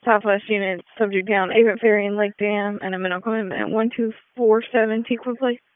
Southwest unit, subject down, Avon Ferry and Lake Dam, and a minimum commitment at 1247 Tequila Place.